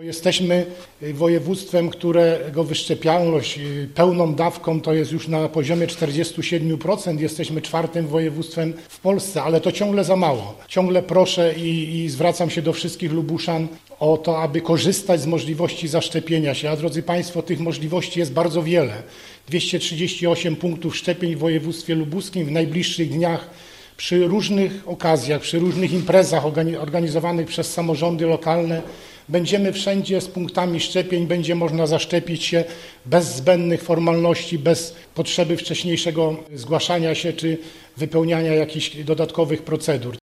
Jesteśmy województwem, którego wyszczepialność pełną dawką to jest już na poziomie 47%. Jesteśmy 4. województwem w Polsce, ale to ciągle za mało. Ciągle proszę i zwracam się do wszystkich Lubuszan o to, aby korzystać z możliwości zaszczepienia się. A drodzy Państwo, tych możliwości jest bardzo wiele. 238 punktów szczepień w województwie lubuskim w najbliższych dniach. Przy różnych okazjach, przy różnych imprezach organizowanych przez samorządy lokalne będziemy wszędzie z punktami szczepień, będzie można zaszczepić się bez zbędnych formalności, bez potrzeby wcześniejszego zgłaszania się czy wypełniania jakichś dodatkowych procedur.